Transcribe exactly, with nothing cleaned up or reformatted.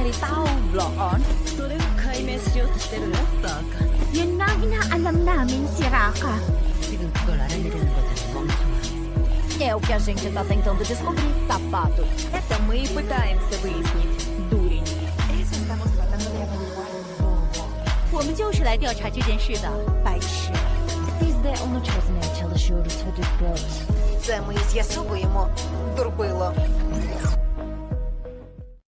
nagsasalita o bloon? それを解明しようとしてるバカ Yun na ang inaalam namin, si Raka. 지금 그걸 알아내려는 거잖아 멍청아 É o que a gente tá tentando descobrir, tapado. Это мы и пытаемся выяснить, дурень. Eso estamos tratando de averiguar. 我们就是来调查这件事的，白痴。 Biz de onu çözmeye çalışıyoruz Hudut Bros. Це ми з'ясовуємо, дурбило.